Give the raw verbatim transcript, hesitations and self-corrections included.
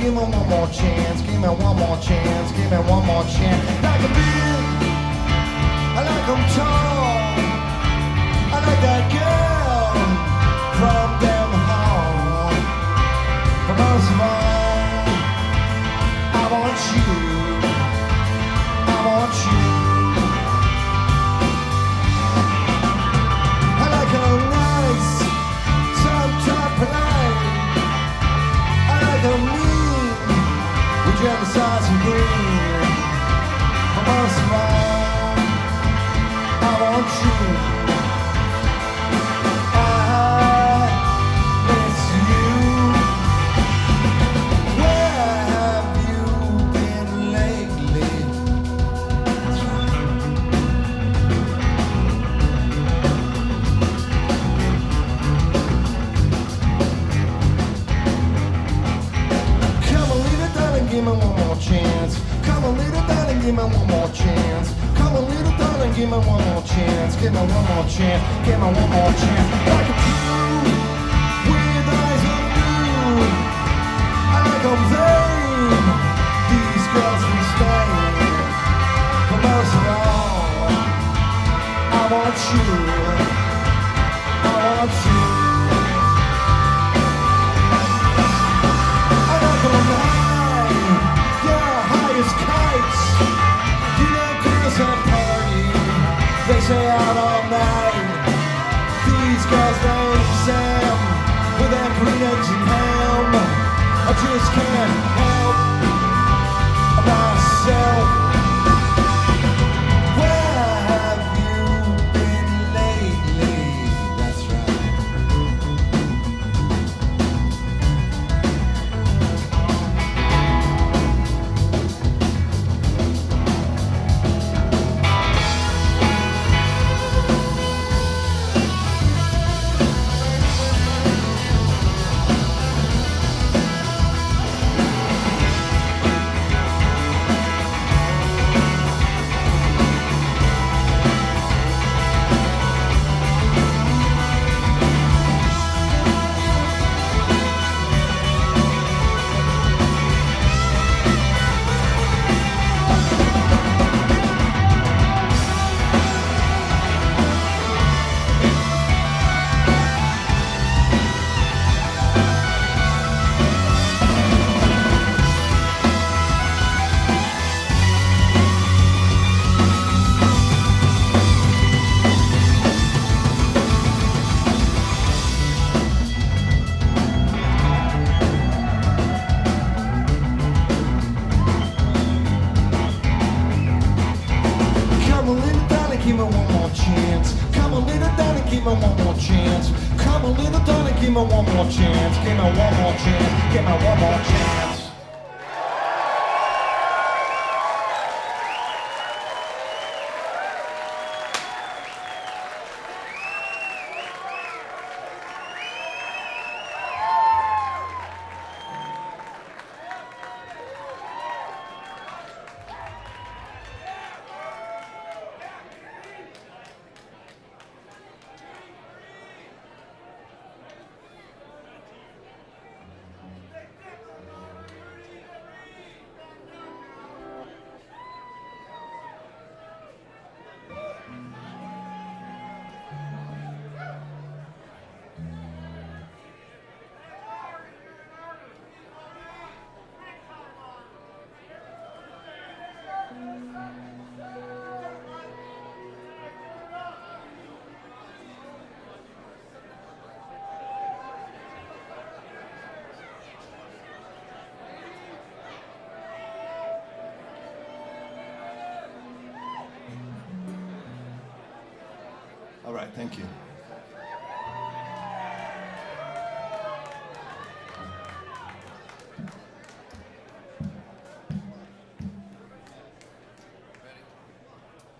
give me one more chance, give me one more chance, give me one more chance. Like a big, I like 'em tall, I like that girl from them home. But most of all, I want you, I want you. I like a nice, some-type polite. I like a mean, with jelly sauce and green. But most of all, I want you. Give me one more chance. Come on, little darling, give me one more chance. Come on, little darling, give me one more chance. Give me one more chance. Give me one more chance. Like a true, with eyes of blue. I like 'em vain. These girls from Spain. But most of all, I want you. I want you. I like 'em high. Kites, you know, girls at party, they say out all night. These guys named Sam, with their green eggs and ham. I just can't help myself. Where have you been lately? That's right. Give me one more chance. Come on, little darling, give me one more chance. Come on, little darling, give me one more chance. Give me one more chance. Give me one more chance. All right, thank you.